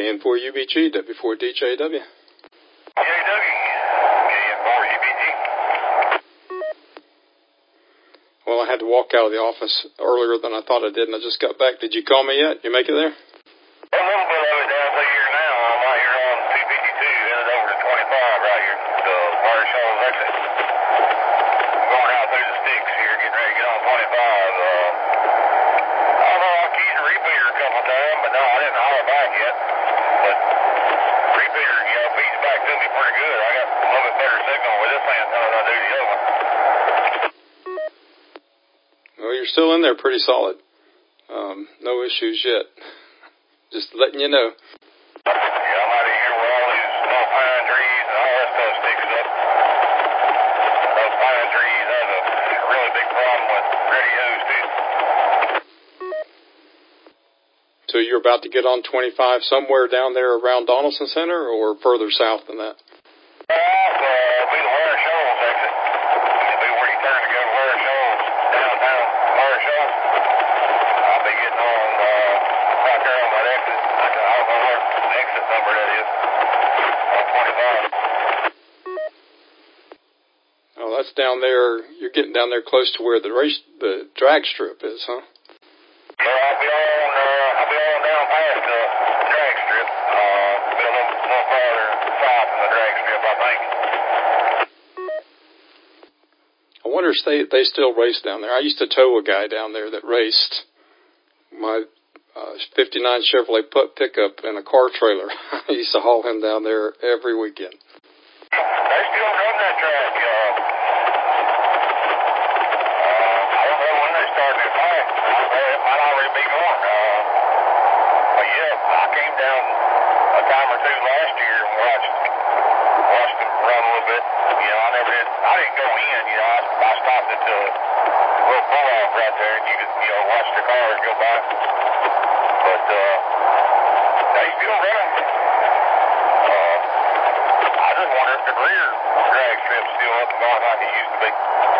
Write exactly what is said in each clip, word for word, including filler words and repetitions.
K N four U B G, W four D J W. J W, K N four U B G. Well, I had to walk out of the office earlier than I thought I did, and I just got back. Did you call me yet? You make it there? A little bit of it down here now. I'm out here on two fifty-two, headed over to twenty-five right here. The Wire Shoals exit. I'm going out through the sticks here, getting ready to get on twenty-five. Uh, although I keyed the repeater a couple of times, but no, I didn't holler back yet. But repeater, you know, feeds back to me pretty good. I got a little bit better signal with this antenna than I do the other one. Well, you're still in there pretty solid. Um, no issues yet. Just letting you know. Yeah, I'm out of here where all these small pine trees and all that stuff sticks up. Those pine trees have a really big problem with radios, too. So you're about to get on twenty-five somewhere down there around Donaldson Center or further south than that? Uh, it'll be the Wire Shoals exit. It'll be where you turn to go to Wire Shoals, downtown Wire Shoals. I'll be getting on uh, right there on that exit. I don't know what the exit number that is. On twenty-five. Oh, that's down there. You're getting down there close to where the race, the drag strip is, huh? Yeah, I'll be on, uh, I'll be on down past the drag strip. Uh, be a little, little farther south than the drag strip, I think. I wonder if they, they still race down there. I used to tow a guy down there that raced my uh, fifty-nine Chevrolet Putt pickup in a car trailer. I used to haul him down there every weekend. They still run that track. Uh, uh, I don't know when they started it back. It might already be gone. Uh, but yeah, I came down a time or two last year and watched watched them run a little bit. You know, I never did. I didn't go in. You know, I, I stopped at the little pull off right there, and you could you know watch the cars go by. But uh, they still run. Uh, I just wonder if the rear drag strip's still up and going like it used to be.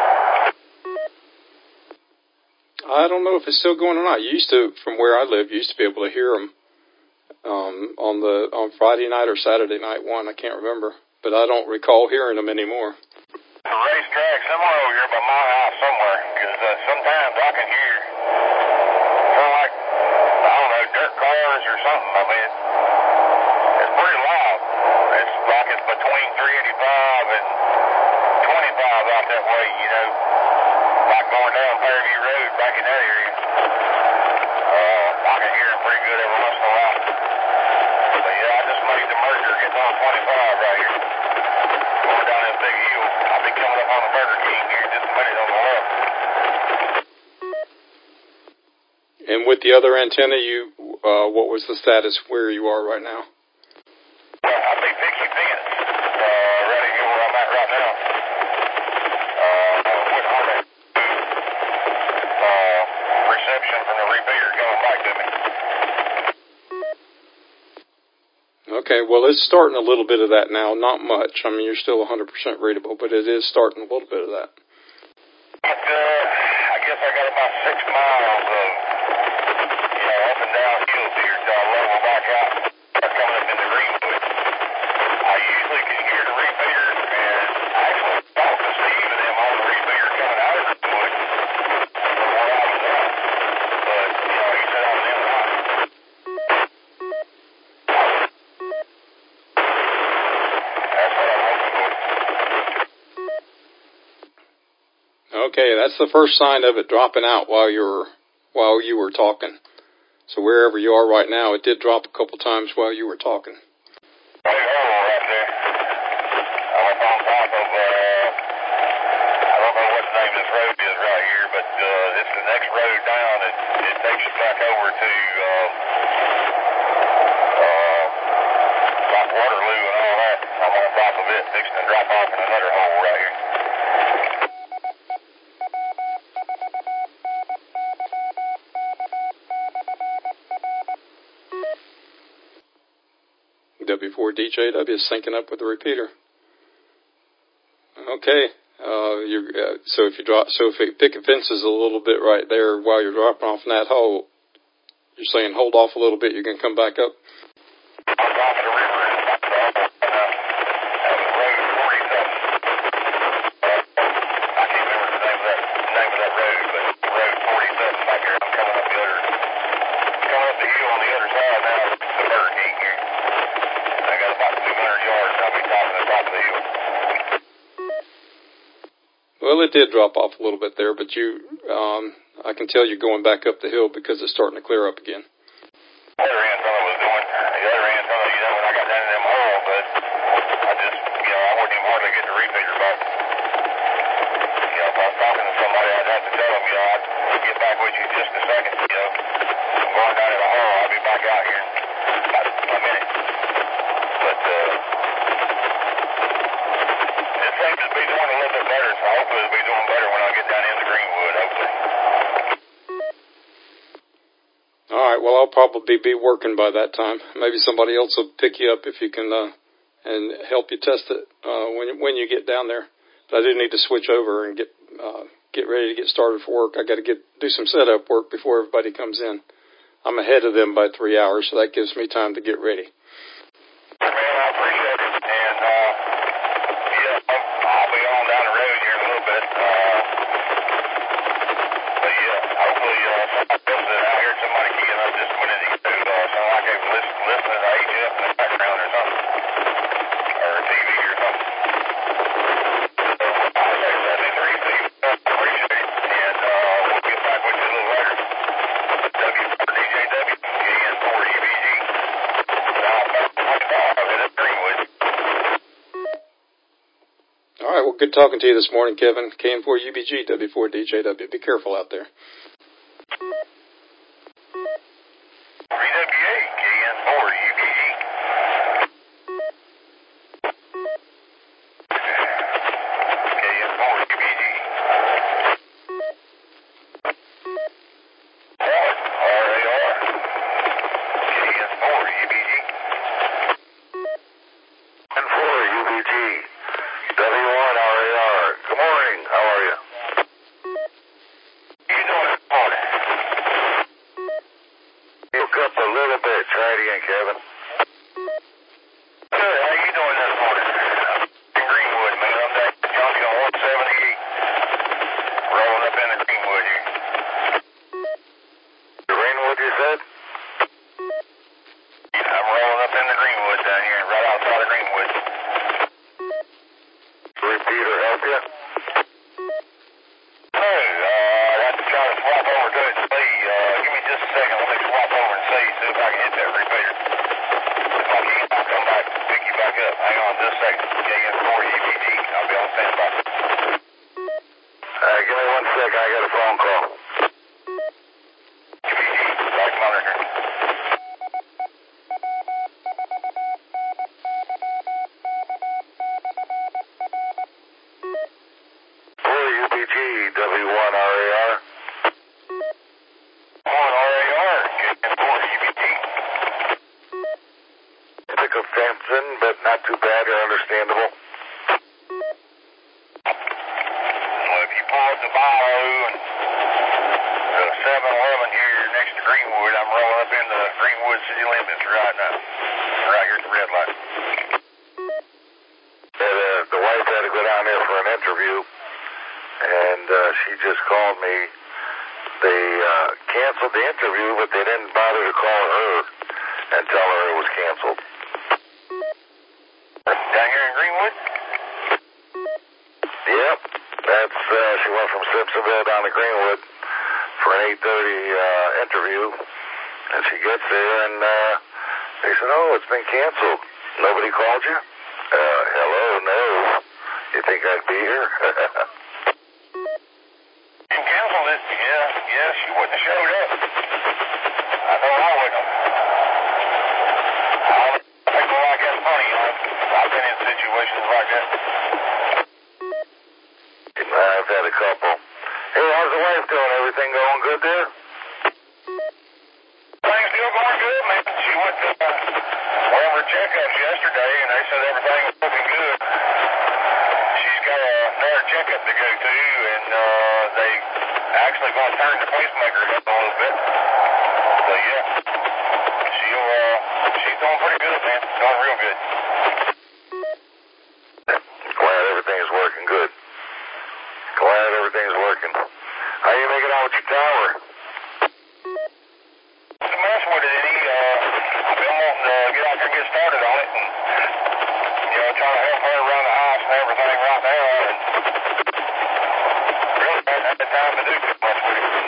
I don't know if it's still going or not. You used to, from where I live, you used to be able to hear them um, on the on Friday night or Saturday night one. I can't remember, but I don't recall hearing them anymore. The racetrack somewhere over here by my house somewhere, because uh, sometimes I can hear kind of like, I don't know, dirt cars or something. I mean, it's, it's pretty loud. It's like it's between three eighty-five and twenty-five out that way, you know, like going down Fairview Road back in that area. Uh, I can hear it pretty good every once in a while. But yeah, I just made the merger, getting on twenty-five right here. Going down that big hill. I'll be coming up on the Burger King here in just a minute on the left. And with the other antenna, you uh, what was the status where you are right now? Well, I'll be fixing fence. Uh, right here where I'm at right now. Uh, with Harley. Uh, reception from the repeater coming back to me. Okay, well, it's starting a little bit of that now. Not much. I mean, you're still one hundred percent readable, but it is starting a little bit of that. But, uh, I guess I got about six miles of, you know, up and down hills here till I level back out. Start coming up into Greenwood. I usually can hear the repeater, and I actually talked to Steve and them on the repeater coming out of Greenwood from where I was at. But, you know, he said I was in line. That's what I'm hoping for. Okay, that's the first sign of it dropping out while you were while you were talking. So wherever you are right now, it did drop a couple times while you were talking. Big hole right there. I'm up on top of, uh, I don't know what the name of this road is right here, but uh, it's the next road down. It, it takes you back over to, uh, uh, like Waterloo and all that. I'm on top of it, fixing to drop off in another hole right here. W four D J W is syncing up with the repeater. Okay, uh, you uh, so if you drop, so if it picket fences a little bit right there while you're dropping off in that hole, you're saying hold off a little bit, you can come back up. On top of the river. That's all. And, uh, that was road forty-seven. I can't remember the name of that name of that road, but road forty-seven back here. I'm coming up the other, coming up the hill on the other side now. The Burger King here. I got about two hundred yards. I'll be topping the top of the hill. Well, it did drop off a little bit there, but you, um, I can tell you're going back up the hill because it's starting to clear up again. The other antenna was doing, the other antenna, you know, when I got down in them holes, but I just, you know, I wouldn't even hardly get the repeater back. You know, if I was talking to somebody, I'd have to tell them, you know, I'd get back with you in just a second, you know. I'm going down in the hole, I'll be back out here in about a minute. But, uh, it seems to be doing a little bit better, so hopefully it'll be doing better when I get down into Greenwood, hopefully. All right, well, I'll probably be working by that time. Maybe somebody else will pick you up if you can, uh, and help you test it, uh, when, when you get down there. But I do need to switch over and get, uh, get ready to get started for work. I got to get, do some setup work before everybody comes in. I'm ahead of them by three hours, so that gives me time to get ready. Man, I appreciate it. And, uh, yeah, I'll be on down the road here in a little bit. Uh, but yeah, hopefully, uh, somebody else that I heard somebody keying up just a minute ago, uh, sound like they were listening, listening to H F in the background or something. Or T V or something. So, I'll say seventy-three, Steve. I appreciate it. And, uh, we'll get back with you a little later. W four D J W, K N four U B G. All right, well, good talking to you this morning, Kevin. K N four U B G, W four D J W. Be careful out there. three W A, K N four U B G. K N four U B G. R A R. K N four U B G. K N four U B G. W one R A R. Good morning. How are you? You doing this morning? You woke up a little bit. Try it again, Kevin. Good. How you doing this morning? I'm in Greenwood, man. I'm down at Junction one seventy-eight. Rolling up into Greenwood here. Greenwood, you said? I'm rolling up into Greenwood down here, right outside of Greenwood. Repeater help you? No, uh, I'd have to try to swap over to it and see. Uh, give me just a second. Let me swap over and see, see if I can hit that repeater. If I can, I'll come back and pick you back up. Hang on just a second. K N four U B G. I'll be on standby. Alright, give me one second. I got a phone call. U B G, back monitor. U B G, W one R A R. one R A R, K N four U B G. Pick up Sampson, but not too bad or understandable. Well, if you pull up the Bayou and the seven eleven here next to Greenwood, I'm rolling up into Greenwood city limits right now. Right here at the red light. Yeah, the, the wife had to go down there for an interview. And uh, she just called me. They uh, canceled the interview, but they didn't bother to call her and tell her it was canceled. Down here in Greenwood? Yep. That's, uh, she went from Simpsonville down to Greenwood for an eight thirty uh, interview. And she gets there, and uh, they said, oh, it's been canceled. Nobody called you? Uh, hello, no. You think I'd be here? You canceled it. Yeah, yeah, she wouldn't have showed up. I know I wouldn't have. I don't think people like that funny, you know. I've been in situations like that. I've had a couple. Hey, how's the wife doing? Everything going good there? Things still going good, man. She went to uh, one of her checkups yesterday, and they said everything was looking good. She's got another checkup to go to, and uh, they actually going to turn the pacemaker up a little bit. So, yeah, she'll, uh, she's doing pretty good. everything's working. How you making out with your tower? What's the mess with it, Eddie? Uh, I've been wanting to get out there and get started on it, and, you know, trying to help her around the house and everything right now, and really haven't had the time to do too much with it.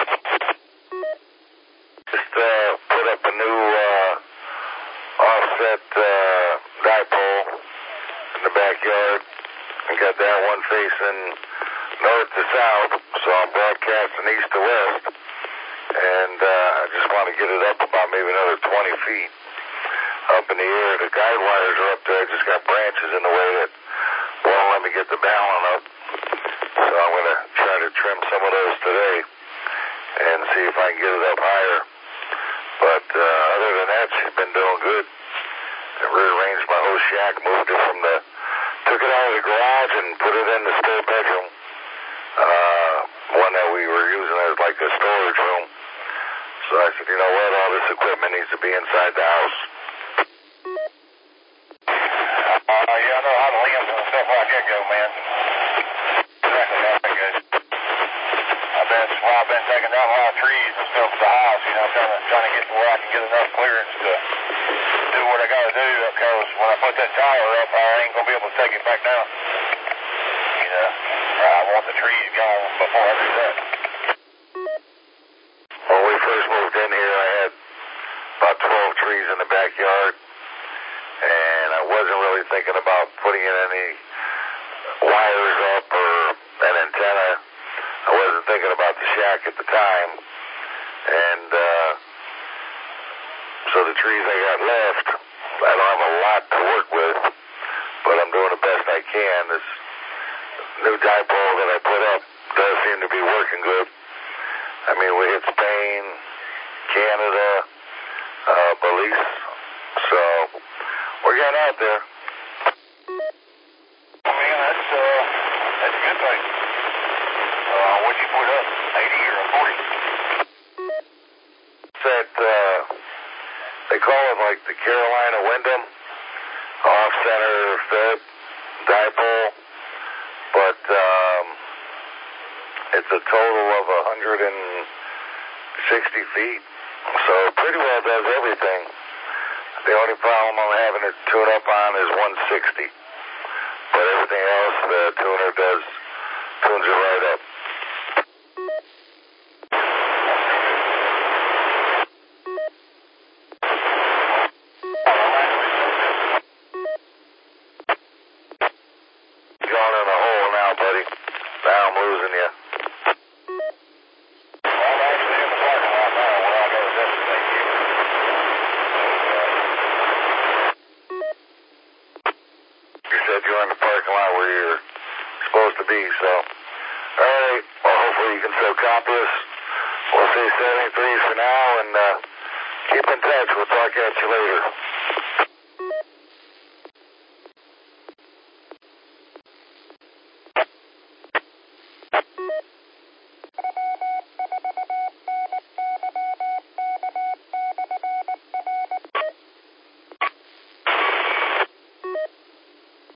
Just uh, put up a new uh, offset uh, dipole in the backyard. I got that one facing north to south, so I'm broadcasting east to west. And uh, I just want to get it up about maybe another twenty feet up in the air. The guide wires are up there. I just got branches in the way that won't let me get the balun up. So I'm going to try to trim some of those today and see if I can get it up higher. But uh, other than that, she's been doing good. I rearranged my whole shack, moved it from the, took it out of the garage and put it in the spare bedroom. Uh, one that we were using as like a storage room. So I said, you know what, all this equipment needs to be inside the house. Uh, yeah, I know how the limbs and stuff like that go, man. Exactly how that goes. I've been, that's why I've been taking down a lot of trees and stuff at the house, you know, trying to, trying to get to where I can get enough clearance to do what I got to do, because when I put that tower up, I ain't going to be able to take it back down. You know, I want the trees gone before I do that. When we first moved in here, I had about twelve trees in the backyard, and I wasn't really thinking about putting in any wires up or an antenna. I wasn't thinking about the shack at the time, and uh, so the trees I got left, I don't have a lot to work with, but I'm doing the best I can. This new dipole that I put up does seem to be working good. I mean, we hit Spain, Canada, uh, Belize, so we're getting out there. I mean, that's, uh, that's a good thing. Uh, what'd you put up, eighty or forty? That, uh, they call it like the Carolina Wyndham, off-center fed dipole, but um, it's a total of one hundred sixty feet, so pretty well does everything. The only problem I'm having to tune up on is one sixty, but everything else the tuner does, tunes it right up. Going in a hole now, buddy. Now I'm losing you. Well, I'm actually in the parking lot now where I got a destination here. You said you're in the parking lot where you're supposed to be, so. All right. Well, hopefully you can still copy us. We'll say seventy-three for now, and uh, keep in touch. We'll talk at you later.